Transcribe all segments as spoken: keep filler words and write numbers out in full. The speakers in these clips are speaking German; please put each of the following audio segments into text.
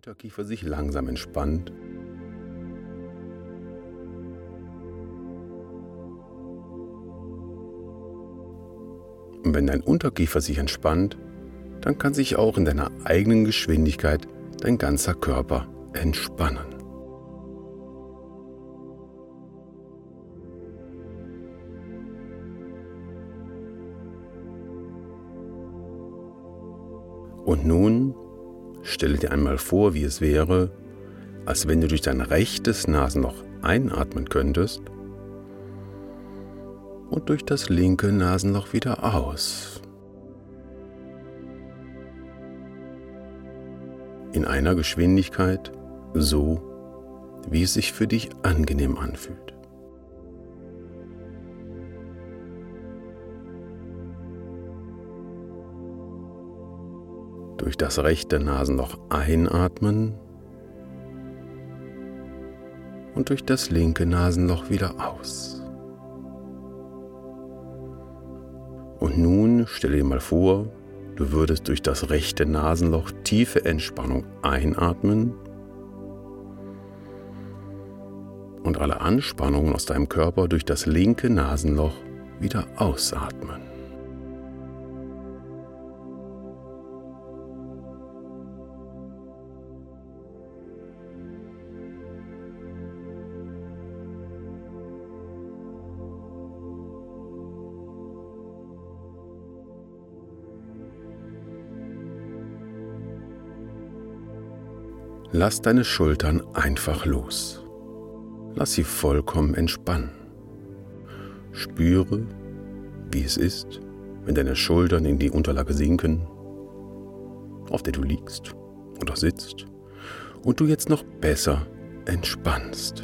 Unterkiefer sich langsam entspannt, und wenn dein Unterkiefer sich entspannt, dann kann sich auch in deiner eigenen Geschwindigkeit dein ganzer Körper entspannen. Und nun stelle dir einmal vor, wie es wäre, als wenn du durch dein rechtes Nasenloch einatmen könntest und durch das linke Nasenloch wieder aus. In einer Geschwindigkeit, so wie es sich für dich angenehm anfühlt. Durch das rechte Nasenloch einatmen und durch das linke Nasenloch wieder aus. Und nun stell dir mal vor, du würdest durch das rechte Nasenloch tiefe Entspannung einatmen und alle Anspannungen aus deinem Körper durch das linke Nasenloch wieder ausatmen. Lass deine Schultern einfach los. Lass sie vollkommen entspannen. Spüre, wie es ist, wenn deine Schultern in die Unterlage sinken, auf der du liegst oder sitzt, und du jetzt noch besser entspannst.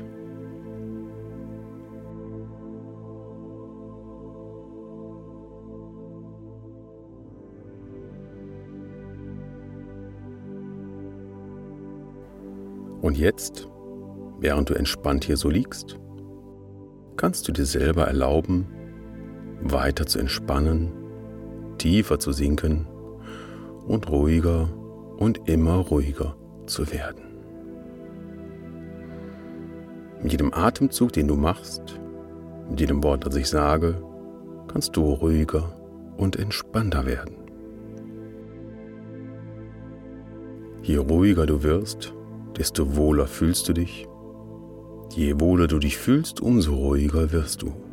Und jetzt, während du entspannt hier so liegst, kannst du dir selber erlauben, weiter zu entspannen, tiefer zu sinken und ruhiger und immer ruhiger zu werden. Mit jedem Atemzug, den du machst, mit jedem Wort, das ich sage, kannst du ruhiger und entspannter werden. Je ruhiger du wirst, desto wohler fühlst du dich. Je wohler du dich fühlst, umso ruhiger wirst du.